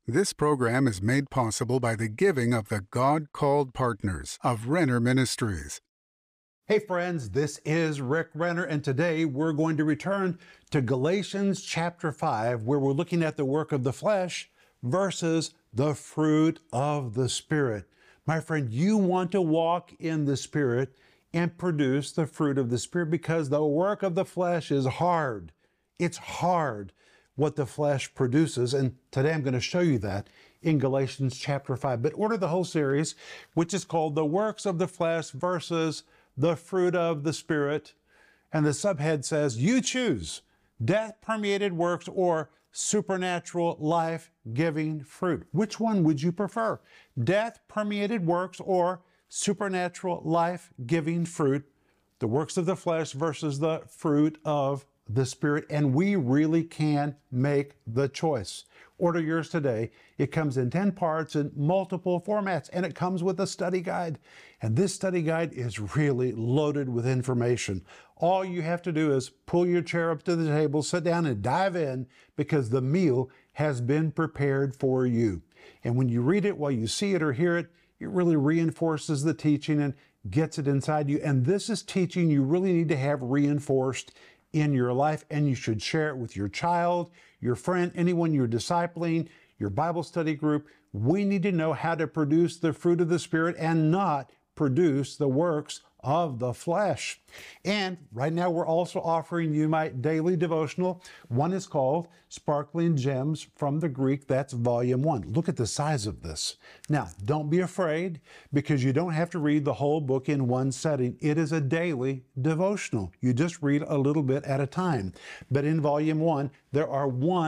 This program is made possible by the giving of the God-called partners of Renner Ministries. Hey friends, this is Rick Renner, and today we're going to return to Galatians chapter 5, where we're looking at the work of the flesh versus the fruit of the Spirit. My friend, you want to walk in the Spirit and produce the fruit of the Spirit because the work of the flesh is hard. It's hard what the flesh produces, and today I'm going to show you that in Galatians chapter 5. But order the whole series, which is called The Works of the Flesh versus the Fruit of the Spirit. And the subhead says, you choose death-permeated works or supernatural life-giving fruit. Which one would you prefer? Death-permeated works or supernatural life-giving fruit? The works of the flesh versus the fruit of the Spirit, and we really can make the choice. Order yours today. It comes in 10 parts in multiple formats, and it comes with a study guide. And this study guide is really loaded with information. All you have to do is pull your chair up to the table, sit down, and dive in because the meal has been prepared for you. And when you read it, while you see it or hear it, it really reinforces the teaching and gets it inside you. And this is teaching you really need to have reinforced in your life, and you should share it with your child, your friend, anyone you're discipling, your Bible study group. We need to know how to produce the fruit of the Spirit and not produce the works of the flesh. And right now we're also offering you my daily devotional. One is called Sparkling Gems from the Greek. That's volume 1. Look at the size of this. Now, don't be afraid because you don't have to read the whole book in one setting. It is a daily devotional. You just read a little bit at a time. But in volume 1, there are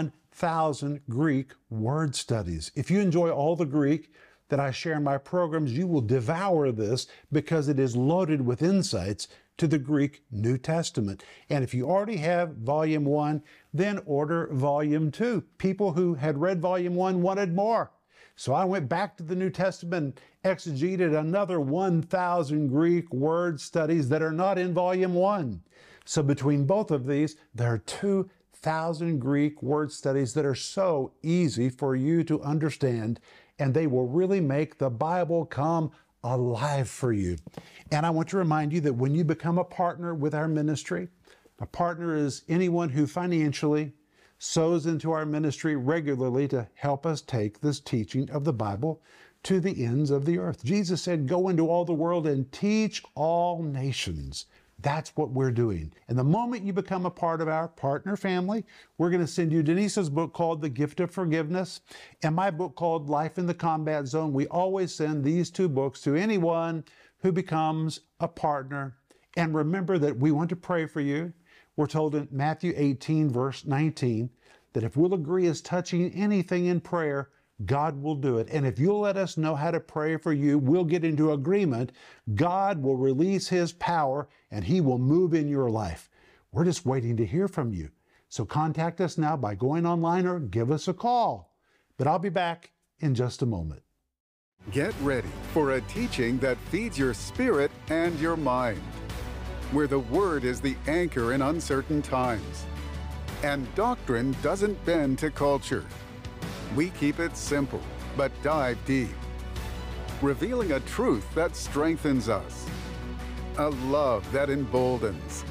1,000 Greek word studies. If you enjoy all the Greek that I share in my programs, you will devour this because it is loaded with insights to the Greek New Testament. And if you already have volume 1, then order volume 2. People who had read volume 1 wanted more. So I went back to the New Testament, exegeted another 1,000 Greek word studies that are not in volume 1. So between both of these, there are 2,000 Greek word studies that are so easy for you to understand, and they will really make the Bible come alive for you. And I want to remind you that when you become a partner with our ministry, a partner is anyone who financially sows into our ministry regularly to help us take this teaching of the Bible to the ends of the earth. Jesus said, go into all the world and teach all nations. That's what we're doing. And the moment you become a part of our partner family, we're going to send you Denise's book called The Gift of Forgiveness and my book called Life in the Combat Zone. We always send these two books to anyone who becomes a partner. And remember that we want to pray for you. We're told in Matthew 18, verse 19, that if we'll agree as touching anything in prayer, God will do it. And if you'll let us know how to pray for you, we'll get into agreement. God will release His power and He will move in your life. We're just waiting to hear from you. So contact us now by going online or give us a call. But I'll be back in just a moment. Get ready for a teaching that feeds your spirit and your mind, where the Word is the anchor in uncertain times, and doctrine doesn't bend to culture. We keep it simple, but dive deep, revealing a truth that strengthens us, a love that emboldens,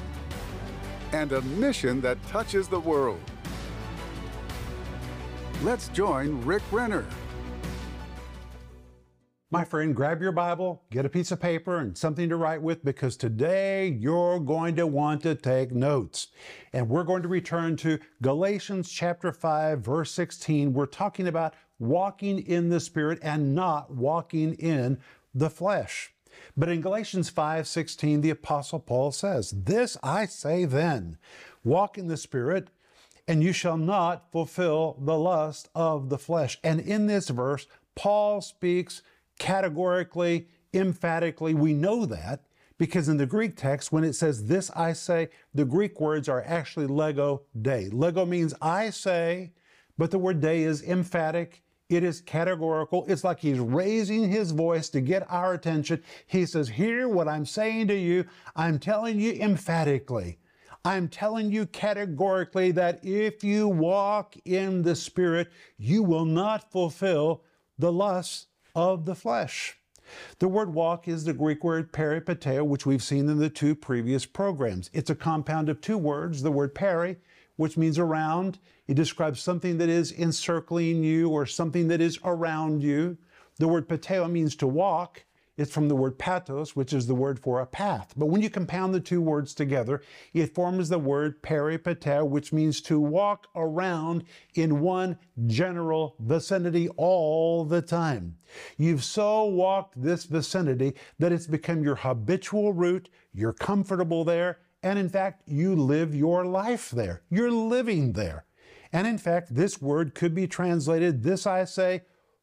and a mission that touches the world. Let's join Rick Renner. My friend, grab your Bible, get a piece of paper and something to write with, because today you're going to want to take notes. And we're going to return to Galatians chapter 5, verse 16. We're talking about walking in the Spirit and not walking in the flesh. But in Galatians 5:16, the Apostle Paul says, "This I say then, walk in the Spirit, and you shall not fulfill the lust of the flesh." And in this verse, Paul speaks categorically, emphatically. We know that because in the Greek text, when it says, "This I say," the Greek words are actually lego dei. Lego means I say, but the word dei is emphatic. It is categorical. It's like he's raising his voice to get our attention. He says, hear what I'm saying to you. I'm telling you emphatically. I'm telling you categorically that if you walk in the Spirit, you will not fulfill the lusts of the flesh. The word walk is the Greek word peripateo, which we've seen in the two previous programs. It's a compound of two words, the word peri, which means around. It describes something that is encircling you or something that is around you. The word pateo means to walk. It's from the word patos, which is the word for a path. But when you compound the two words together, it forms the word peripateo, which means to walk around in one general vicinity all the time. You've so walked this vicinity that it's become your habitual route, you're comfortable there, and in fact, you live your life there. You're living there. And in fact, this word could be translated, this I say,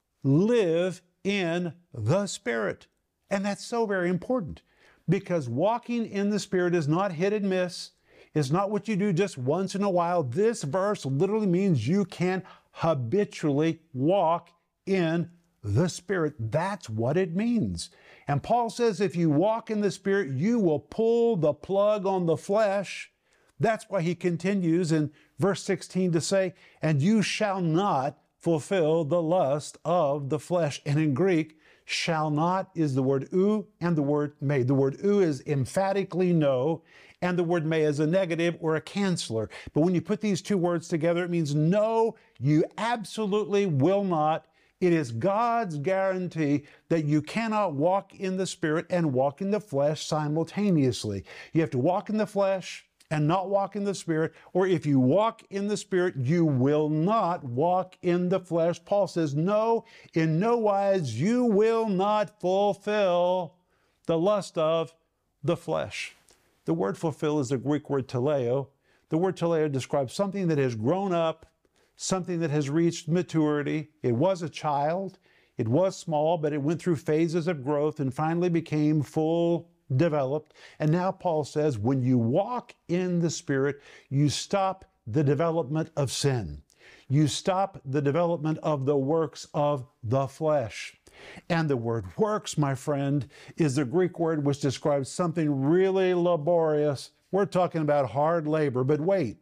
live in the Spirit. And that's so very important because walking in the Spirit is not hit and miss. It's not what you do just once in a while. This verse literally means you can habitually walk in the Spirit. That's what it means. And Paul says if you walk in the Spirit, you will pull the plug on the flesh. That's why he continues in verse 16 to say, and you shall not fulfill the lust of the flesh. And in Greek, shall not is the word ou and the word may. The word ou is emphatically no, and the word may is a negative or a canceller. But when you put these two words together, it means no, you absolutely will not. It is God's guarantee that you cannot walk in the Spirit and walk in the flesh simultaneously. You have to walk in the flesh and not walk in the Spirit, or if you walk in the Spirit, you will not walk in the flesh. Paul says, no, in no wise you will not fulfill the lust of the flesh. The word fulfill is the Greek word teleo. The word teleo describes something that has grown up, something that has reached maturity. It was a child, it was small, but it went through phases of growth and finally became full developed. And now Paul says, when you walk in the Spirit, you stop the development of sin. You stop the development of the works of the flesh. And the word works, my friend, is the Greek word which describes something really laborious. We're talking about hard labor, but wait.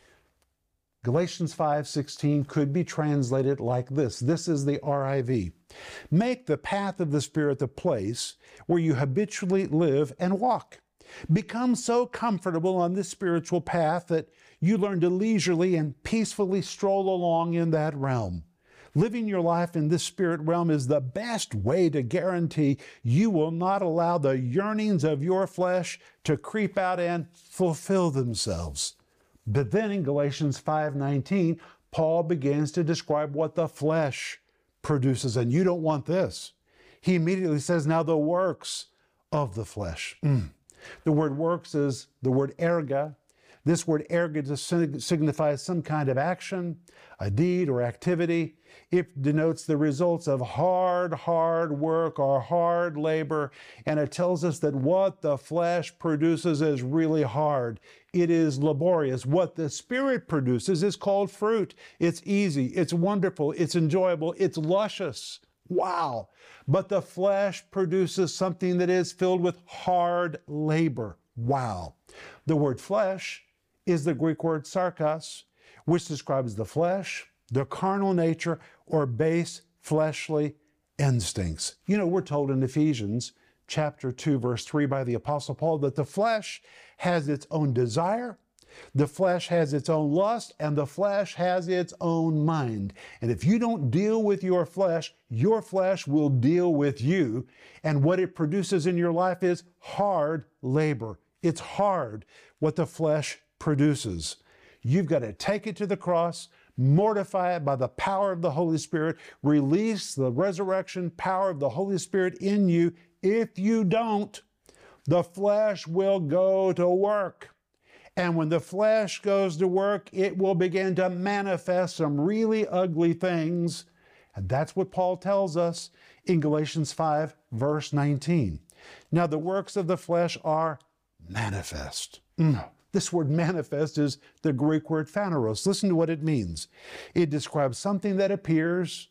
Galatians 5:16 could be translated like this. This is the RIV. Make the path of the Spirit the place where you habitually live and walk. Become so comfortable on this spiritual path that you learn to leisurely and peacefully stroll along in that realm. Living your life in this spirit realm is the best way to guarantee you will not allow the yearnings of your flesh to creep out and fulfill themselves. But then in Galatians 5:19, Paul begins to describe what the flesh produces, and you don't want this. He immediately says, now the works of the flesh. The word works is the word erga. This word erga signifies some kind of action, a deed or activity. It denotes the results of hard work or hard labor, and it tells us that what the flesh produces is really hard. It is laborious. What the Spirit produces is called fruit. It's easy, it's wonderful, it's enjoyable, it's luscious. Wow. But the flesh produces something that is filled with hard labor. Wow. The word flesh is the Greek word sarkos, which describes the flesh, the carnal nature, or base fleshly instincts. You know, we're told in Ephesians chapter 2, verse 3 by the Apostle Paul that the flesh has its own desire, the flesh has its own lust, and the flesh has its own mind. And if you don't deal with your flesh will deal with you. And what it produces in your life is hard labor. It's hard what the flesh produces. You've got to take it to the cross, mortify it by the power of the Holy Spirit, release the resurrection power of the Holy Spirit in you. If you don't, the flesh will go to work. And when the flesh goes to work, it will begin to manifest some really ugly things. And that's what Paul tells us in Galatians 5, verse 19. Now, the works of the flesh are manifest. This word manifest is the Greek word phaneros. Listen to what it means. It describes something that appears,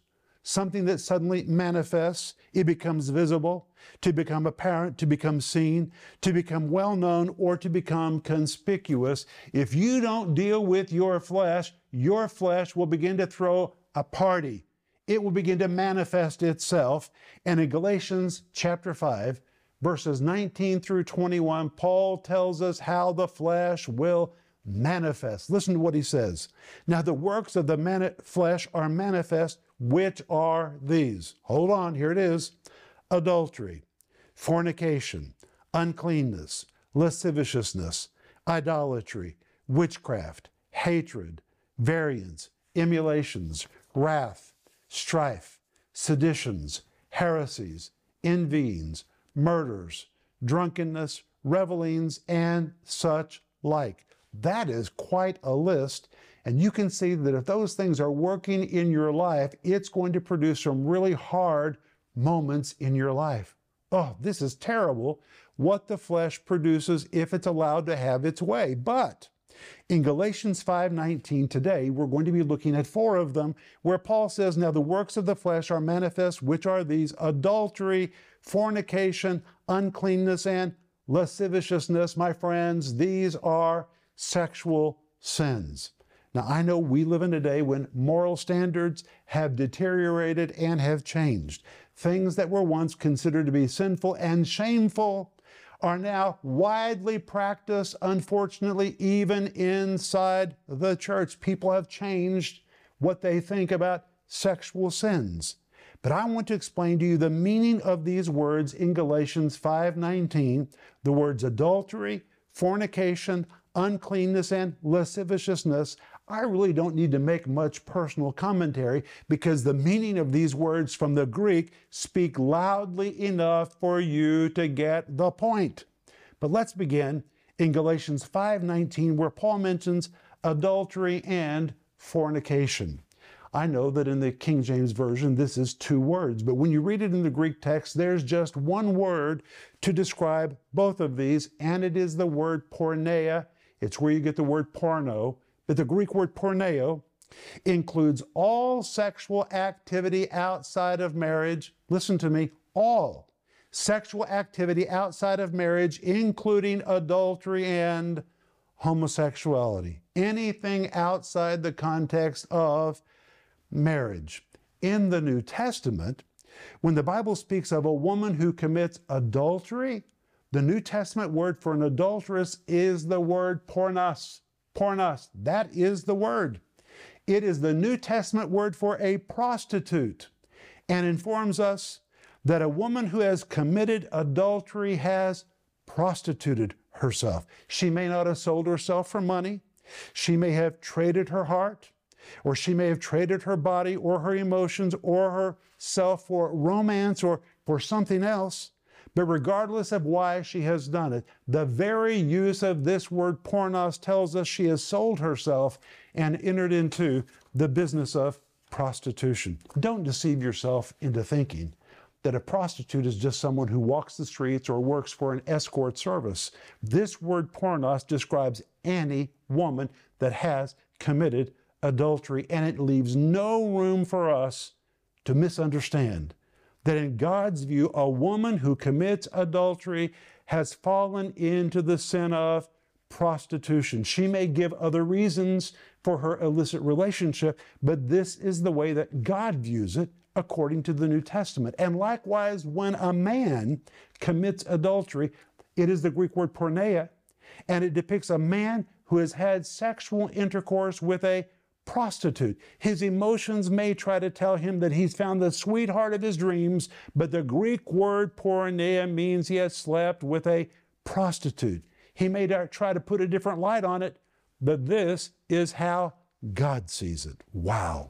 something that suddenly manifests, it becomes visible, to become apparent, to become seen, to become well known, or to become conspicuous. If you don't deal with your flesh will begin to throw a party. It will begin to manifest itself. And in Galatians chapter 5, verses 19 through 21, Paul tells us how the flesh will manifest. Listen to what he says. Now the works of the flesh are manifest, which are these. Hold on, here it is. Adultery, fornication, uncleanness, lasciviousness, idolatry, witchcraft, hatred, variance, emulations, wrath, strife, seditions, heresies, envyings, murders, drunkenness, revelings, and such like. That is quite a list, and you can see that if those things are working in your life, it's going to produce some really hard moments in your life. Oh, this is terrible what the flesh produces if it's allowed to have its way. But in Galatians 5:19 today, we're going to be looking at 4 of them, where Paul says, now the works of the flesh are manifest, which are these: adultery, fornication, uncleanness, and lasciviousness. My friends, these are sexual sins. Now, I know we live in a day when moral standards have deteriorated and have changed. Things that were once considered to be sinful and shameful are now widely practiced, unfortunately, even inside the church. People have changed what they think about sexual sins. But I want to explain to you the meaning of these words in Galatians 5:19, the words adultery, fornication, uncleanness, and lasciviousness. I really don't need to make much personal commentary because the meaning of these words from the Greek speak loudly enough for you to get the point. But let's begin in Galatians 5:19, where Paul mentions adultery and fornication. I know that in the King James Version this is 2 words, but when you read it in the Greek text, there's just 1 word to describe both of these, and it is the word porneia. It's where you get the word porno. But the Greek word porneo includes all sexual activity outside of marriage. Listen to me, all sexual activity outside of marriage, including adultery and homosexuality. Anything outside the context of marriage. In the New Testament, when the Bible speaks of a woman who commits adultery, the New Testament word for an adulteress is the word pornos. Pornos, that is the word. It is the New Testament word for a prostitute, and informs us that a woman who has committed adultery has prostituted herself. She may not have sold herself for money. She may have traded her heart, or she may have traded her body or her emotions or herself for romance or for something else. But regardless of why she has done it, the very use of this word pornos tells us she has sold herself and entered into the business of prostitution. Don't deceive yourself into thinking that a prostitute is just someone who walks the streets or works for an escort service. This word pornos describes any woman that has committed adultery, and it leaves no room for us to misunderstand that in God's view, a woman who commits adultery has fallen into the sin of prostitution. She may give other reasons for her illicit relationship, but this is the way that God views it according to the New Testament. And likewise, when a man commits adultery, it is the Greek word porneia, and it depicts a man who has had sexual intercourse with a prostitute. His emotions may try to tell him that he's found the sweetheart of his dreams, but the Greek word porneia means he has slept with a prostitute. He may try to put a different light on it, but this is how God sees it. Wow.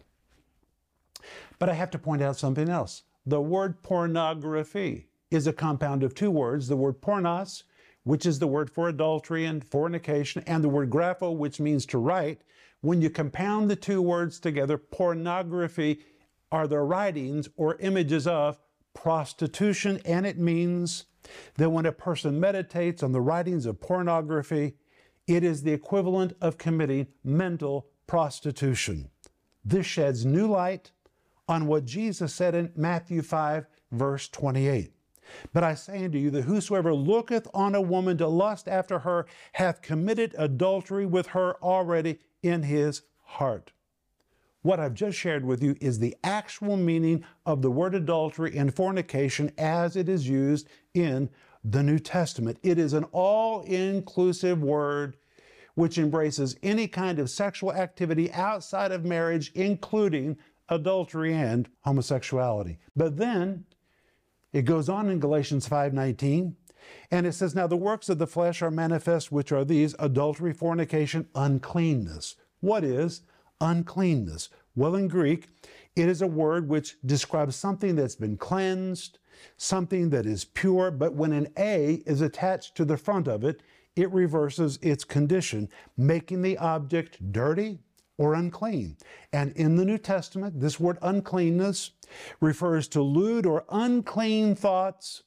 But I have to point out something else. The word pornography is a compound of 2 words, the word pornos, which is the word for adultery and fornication, and the word grapho, which means to write. When you compound the 2 words together, pornography are the writings or images of prostitution, and it means that when a person meditates on the writings of pornography, it is the equivalent of committing mental prostitution. This sheds new light on what Jesus said in Matthew 5, verse 28. But I say unto you that whosoever looketh on a woman to lust after her hath committed adultery with her already in his heart. What I've just shared with you is the actual meaning of the word adultery and fornication as it is used in the New Testament. It is an all-inclusive word which embraces any kind of sexual activity outside of marriage, including adultery and homosexuality. But then it goes on in Galatians 5:19, and it says, now the works of the flesh are manifest, which are these: adultery, fornication, uncleanness. What is uncleanness? Well, in Greek, it is a word which describes something that's been cleansed, something that is pure, but when an A is attached to the front of it, it reverses its condition, making the object dirty or unclean. And in the New Testament, this word uncleanness refers to lewd or unclean thoughts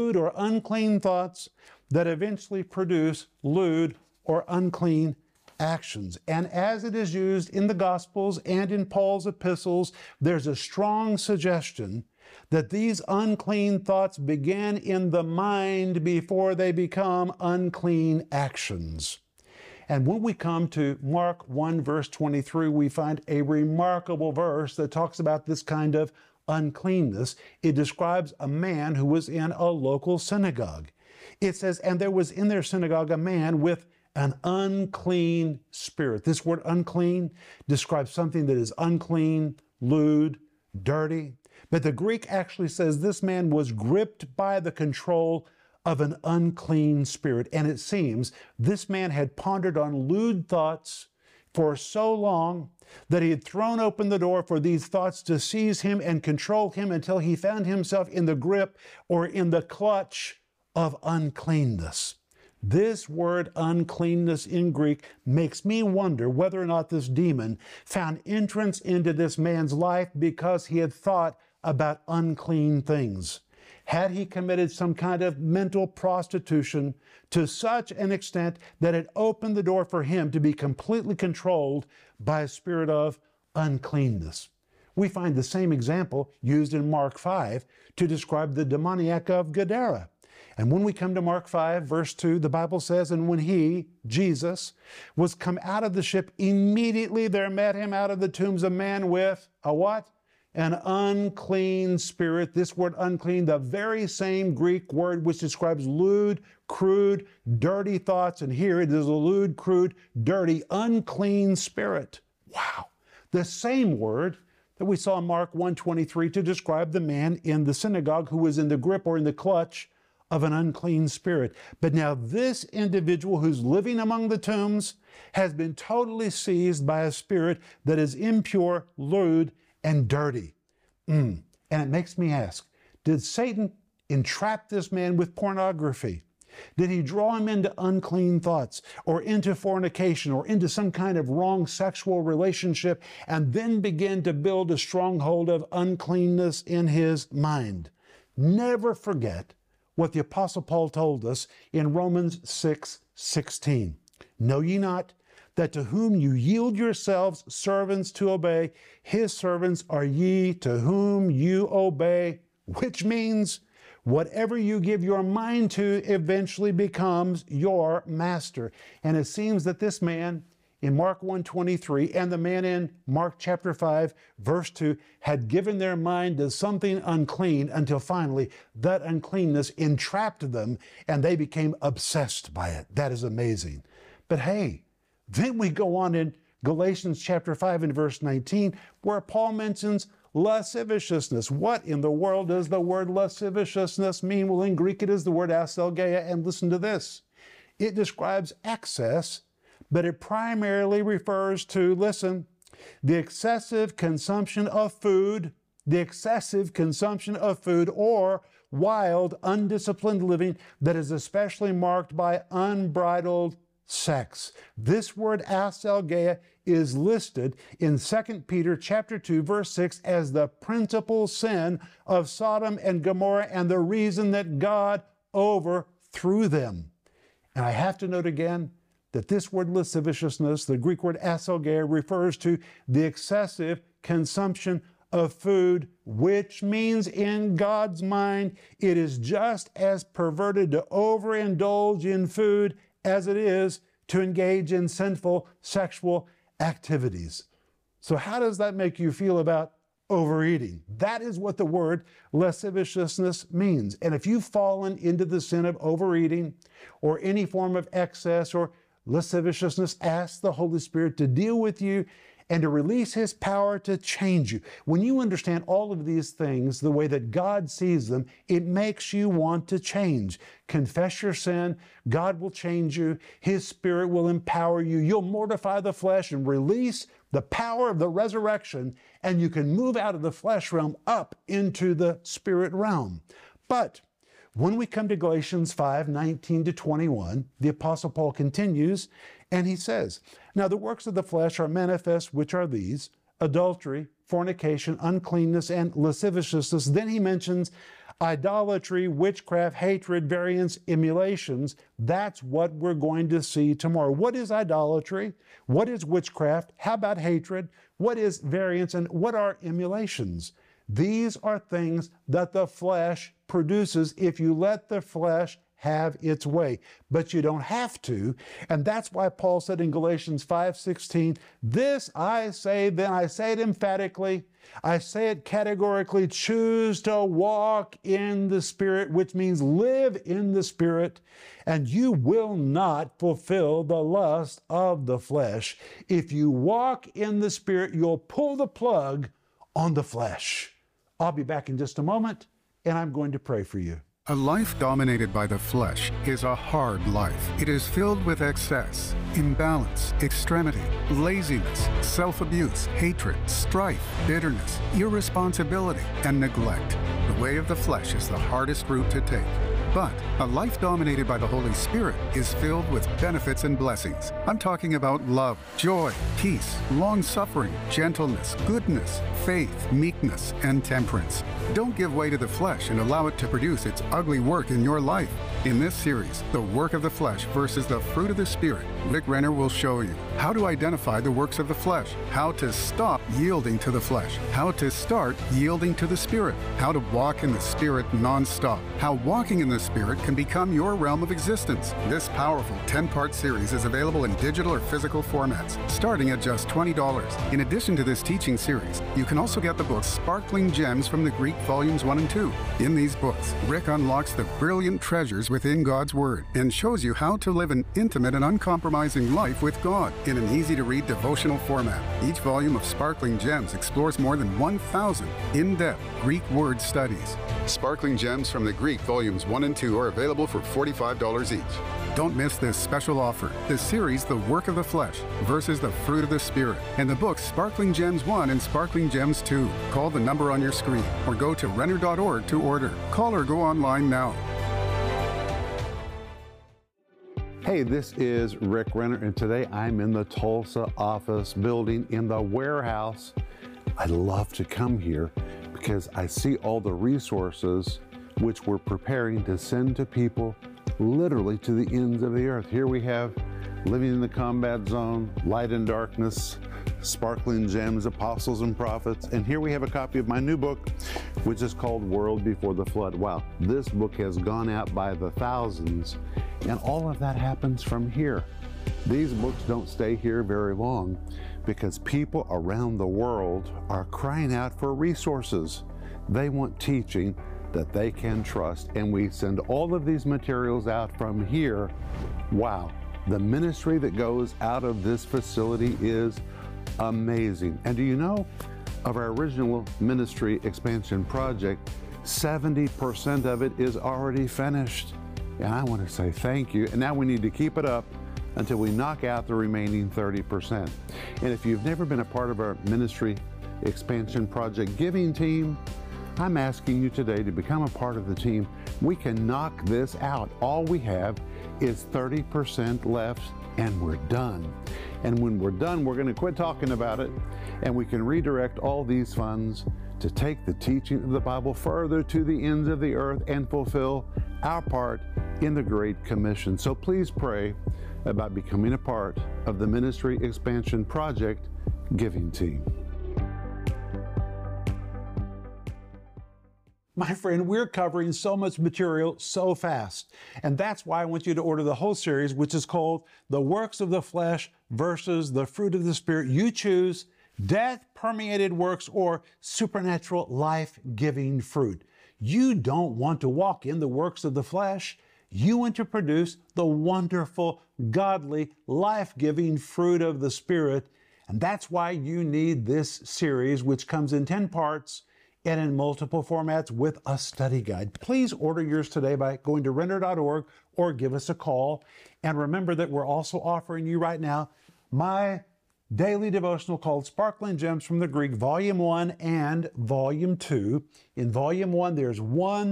that eventually produce lewd or unclean actions. And as it is used in the Gospels and in Paul's epistles, there's a strong suggestion that these unclean thoughts begin in the mind before they become unclean actions. And when we come to Mark 1, verse 23, we find a remarkable verse that talks about this kind of uncleanness. It describes a man who was in a local synagogue. It says, and there was in their synagogue a man with an unclean spirit. This word unclean describes something that is unclean, lewd, dirty. But the Greek actually says this man was gripped by the control of an unclean spirit. And it seems this man had pondered on lewd thoughts for so long that he had thrown open the door for these thoughts to seize him and control him until he found himself in the grip or in the clutch of uncleanness. This word uncleanness in Greek makes me wonder whether or not this demon found entrance into this man's life because he had thought about unclean things. Had he committed some kind of mental prostitution to such an extent that it opened the door for him to be completely controlled by a spirit of uncleanness? We find the same example used in Mark 5 to describe the demoniac of Gadara. And when we come to Mark 5, verse 2, the Bible says, and when he, Jesus, was come out of the ship, immediately there met him out of the tombs a man with a what? An unclean spirit. This word unclean, the very same Greek word which describes lewd, crude, dirty thoughts. And here it is a lewd, crude, dirty, unclean spirit. Wow. The same word that we saw in Mark 1:23 to describe the man in the synagogue who was in the grip or in the clutch of an unclean spirit. But now this individual who's living among the tombs has been totally seized by a spirit that is impure, lewd, and dirty. And it makes me ask, did Satan entrap this man with pornography? Did he draw him into unclean thoughts or into fornication or into some kind of wrong sexual relationship and then begin to build a stronghold of uncleanness in his mind? Never forget what the Apostle Paul told us in Romans 6:16. Know ye not that to whom you yield yourselves servants to obey, his servants are ye to whom you obey, which means whatever you give your mind to eventually becomes your master. And it seems that this man in Mark 1:23 and the man in Mark chapter 5, verse 2, had given their mind to something unclean until finally that uncleanness entrapped them and they became obsessed by it. That is amazing. But hey, then we go on in Galatians chapter 5 and verse 19, where Paul mentions lasciviousness. What in the world does the word lasciviousness mean? Well, in Greek it is the word aselgeia, and listen to this. It describes excess, but it primarily refers to, listen, the excessive consumption of food, or wild, undisciplined living that is especially marked by unbridled sex. This word aselgeia is listed in 2 Peter chapter 2, verse 6 as the principal sin of Sodom and Gomorrah and the reason that God overthrew them. And I have to note again that this word lasciviousness, the Greek word aselgeia, refers to the excessive consumption of food, which means in God's mind, it is just as perverted to overindulge in food as it is to engage in sinful sexual activities. So how does that make you feel about overeating? That is what the word lasciviousness means. And if you've fallen into the sin of overeating or any form of excess or lasciviousness, ask the Holy Spirit to deal with you and to release His power to change you. When you understand all of these things the way that God sees them, it makes you want to change. Confess your sin, God will change you, His Spirit will empower you, you'll mortify the flesh and release the power of the resurrection, and you can move out of the flesh realm up into the spirit realm. But when we come to Galatians 5:19-21, the Apostle Paul continues, and he says, "Now the works of the flesh are manifest, which are these: adultery, fornication, uncleanness, and lasciviousness." Then he mentions idolatry, witchcraft, hatred, variance, emulations. That's what we're going to see tomorrow. What is idolatry? What is witchcraft? How about hatred? What is variance? And what are emulations? These are things that the flesh produces if you let the flesh have its way. But you don't have to. And that's why Paul said in Galatians 5:16, "This I say, then I say it emphatically, I say it categorically, choose to walk in the Spirit," which means live in the Spirit, "and you will not fulfill the lust of the flesh." If you walk in the Spirit, you'll pull the plug on the flesh. I'll be back in just a moment, and I'm going to pray for you. A life dominated by the flesh is a hard life. It is filled with excess, imbalance, extremity, laziness, self-abuse, hatred, strife, bitterness, irresponsibility, and neglect. The way of the flesh is the hardest route to take. But a life dominated by the Holy Spirit is filled with benefits and blessings. I'm talking about love, joy, peace, long-suffering, gentleness, goodness, faith, meekness, and temperance. Don't give way to the flesh and allow it to produce its ugly work in your life. In this series, The Work of the Flesh versus the Fruit of the Spirit, Rick Renner will show you how to identify the works of the flesh, how to stop yielding to the flesh, how to start yielding to the Spirit, how to walk in the Spirit nonstop, how walking in the Spirit can become your realm of existence. This powerful 10-part series is available in digital or physical formats, starting at just $20. In addition to this teaching series, you can also get the books Sparkling Gems from the Greek Volumes 1 and 2. In these books, Rick unlocks the brilliant treasures within God's Word and shows you how to live an intimate and uncompromising life with God in an easy-to-read devotional format. Each volume of Sparkling Gems explores more than 1,000 in-depth Greek word studies. Sparkling Gems from the Greek Volumes 1 and 2 are available for $45 each. Don't miss this special offer, the series The Work of the Flesh versus the Fruit of the Spirit, and the books Sparkling Gems 1 and Sparkling Gems 2. Call the number on your screen or go to Renner.org to order. Call or go online now. Hey, this is Rick Renner, and today I'm in the Tulsa office building in the warehouse. I love to come here because I see all the resources which we're preparing to send to people literally to the ends of the earth. Here we have Living in the Combat Zone, Light and Darkness, Sparkling Gems, Apostles and Prophets, and here we have a copy of my new book, which is called World Before the Flood. Wow, this book has gone out by the thousands, and all of that happens from here. These books don't stay here very long because people around the world are crying out for resources. They want teaching that they can trust, and we send all of these materials out from here. Wow, the ministry that goes out of this facility is amazing. And do you know, of our original ministry expansion project, 70% of it is already finished. And I want to say thank you. And now we need to keep it up until we knock out the remaining 30%. And if you've never been a part of our ministry expansion project giving team, I'm asking you today to become a part of the team. We can knock this out. All we have is 30% left, and we're done. And when we're done, we're going to quit talking about it, and we can redirect all these funds to take the teaching of the Bible further to the ends of the earth and fulfill our part in the Great Commission. So please pray about becoming a part of the Ministry Expansion Project giving team. My friend, we're covering so much material so fast. And that's why I want you to order the whole series, which is called The Works of the Flesh versus the Fruit of the Spirit. You choose death-permeated works or supernatural life-giving fruit. You don't want to walk in the works of the flesh. You want to produce the wonderful, godly, life-giving fruit of the Spirit. And that's why you need this series, which comes in 10 parts and in multiple formats with a study guide. Please order yours today by going to Renner.org or give us a call. And remember that we're also offering you right now my daily devotional called Sparkling Gems from the Greek, Volume 1 and Volume 2. In Volume 1, there's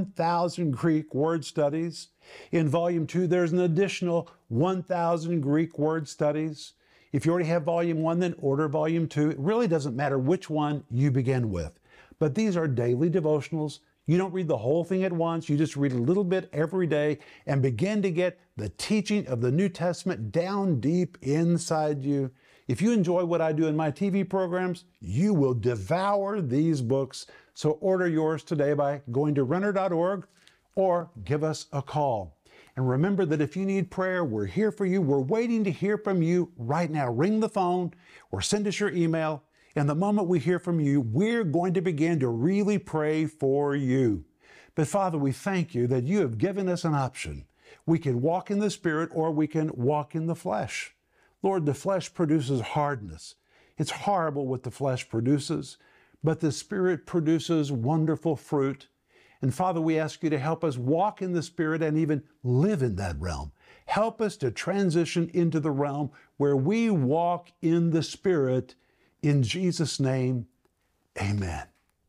1,000 Greek word studies. In Volume 2, there's an additional 1,000 Greek word studies. If you already have Volume 1, then order Volume 2. It really doesn't matter which one you begin with. But these are daily devotionals. You don't read the whole thing at once. You just read a little bit every day and begin to get the teaching of the New Testament down deep inside you. If you enjoy what I do in my TV programs, you will devour these books. So order yours today by going to Renner.org or give us a call. And remember that if you need prayer, we're here for you. We're waiting to hear from you right now. Ring the phone or send us your email. And the moment we hear from you, we're going to begin to really pray for you. But Father, we thank you that you have given us an option. We can walk in the Spirit or we can walk in the flesh. Lord, the flesh produces hardness. It's horrible what the flesh produces, but the Spirit produces wonderful fruit. And Father, we ask you to help us walk in the Spirit and even live in that realm. Help us to transition into the realm where we walk in the Spirit. In Jesus' name, amen.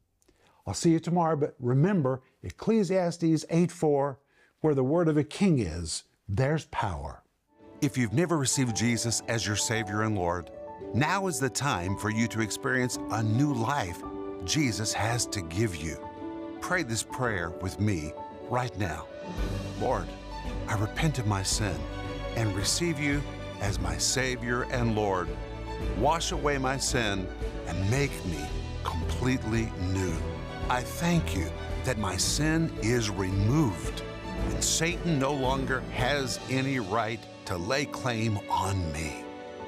I'll see you tomorrow, but remember Ecclesiastes 8:4, where the word of a king is, there's power. If you've never received Jesus as your Savior and Lord, now is the time for you to experience a new life Jesus has to give you. Pray this prayer with me right now. Lord, I repent of my sin and receive you as my Savior and Lord. Wash away my sin and make me completely new. I thank you that my sin is removed and Satan no longer has any right to lay claim on me.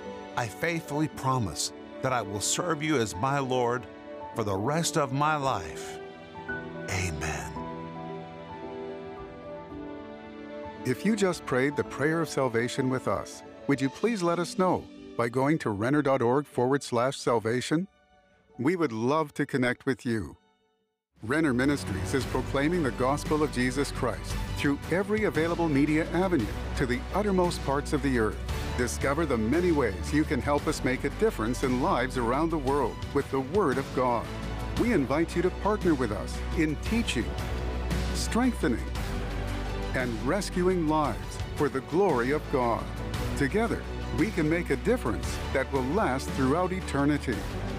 I faithfully promise that I will serve you as my Lord for the rest of my life. Amen. If you just prayed the prayer of salvation with us, would you please let us know by going to Renner.org/salvation? We would love to connect with you. Renner Ministries is proclaiming the gospel of Jesus Christ through every available media avenue to the uttermost parts of the earth. Discover the many ways you can help us make a difference in lives around the world with the Word of God. We invite you to partner with us in teaching, strengthening, and rescuing lives for the glory of God. Together, we can make a difference that will last throughout eternity.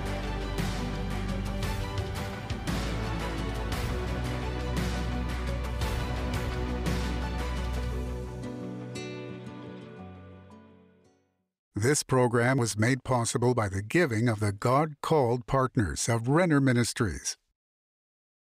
This program was made possible by the giving of the God-called partners of Renner Ministries.